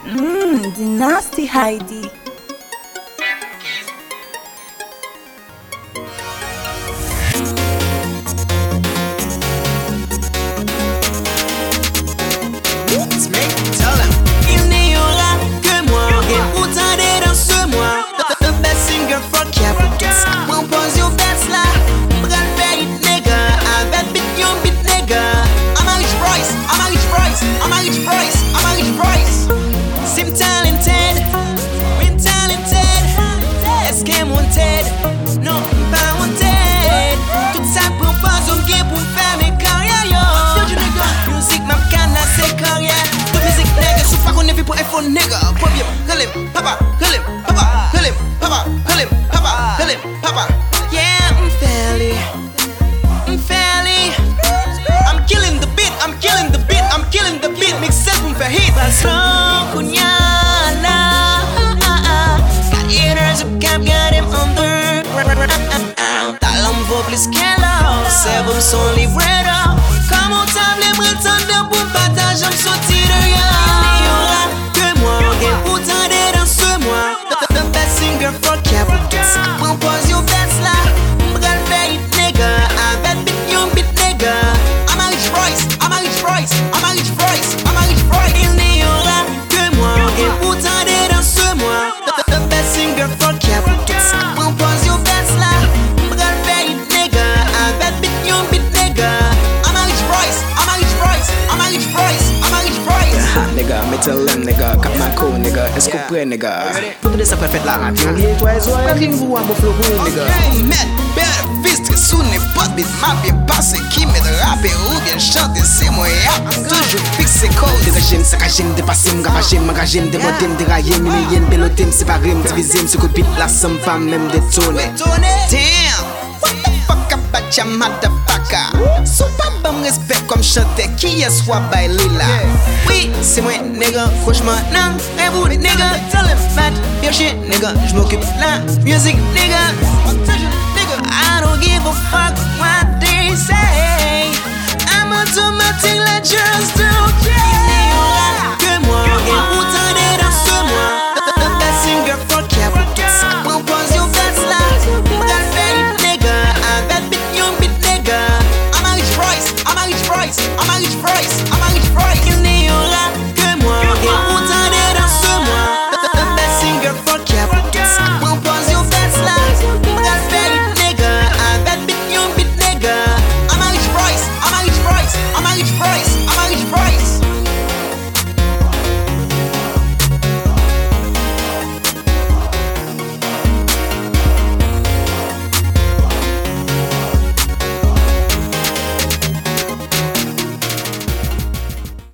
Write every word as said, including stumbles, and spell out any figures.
Mmm, the nasty Heidi. It's me, tell him. Il n'y aura que moi, et pourtant des dans ce mois. The best singer for Capricorns. Won't pose your best là. Bral very nigga. I bet bit young bit nigga. I'm a rich price, I'm a rich price, I'm a rich price, I'm a rich price. Sim talented, rim talented. Est-ce qu'elle wanted? Non, pas wanted. Tout ça pour pas zonguer pour faire mes carrières yo. Music m'a canne carrière. De musique nigga, sous pas qu'on est vu pour iPhone nigga. Problem, call him, papa, call him, papa, call him, papa, call him, papa, call him, papa. Yeah, I'm fairly, I'm fairly. I'm killing the beat, I'm killing the beat, I'm killing the beat. Mix seven for hit. Slow kunyala. Haters who can't get him under. Talent vaut plus qu'un lot. Cerveau sont livrés. Comme on table les prétendants pour partager, I'm sorti de rien. Il n'y aura que moi, et pourtant des dans ce mois. The best singer for Capricorns. Propose your best là. Bral very nigga. I bet bit young bit nigga. I'm a rich price, I'm a rich price, I'm a rich price, I'm a rich price. Il n'y aura que moi, et pourtant des dans ce mois. The best singer for Capricorns. Propose your best là. Bral very nigga. I bet bit young bit nigga. I'm a rich price, I'm a rich price, I'm a rich price, I'm a rich price. Ha nigga, me tell them nigga, cap my cool nigga, est-ce qu'on prend nigga? Tout de ça peut faire là, puis on y est toi et toi, ring vous un beau flow nigga. Man, better fist que sous n'est pas de ma bien passé qui m'aide à rapper ou bien chanter, c'est moi y'a toujours fixé code. Nigga j'aime ça j'aime dépasser m'ga j'aime m'ga j'aime démoter m'dérailler m'humilier m'beloter m'séparer m'diviser m'se coup de beat la somme femme même détourner. Damn, what the fuck about ya motherfucker? So pas bon respect comme chanter qui est soit bailé là. Oui, c'est moi nigga, franchement non, et vous les nigga, tell him bad, pure shit nigga, j'm'occupe la music nigga. I don't give a fuck what they say. I'm automatic like just do.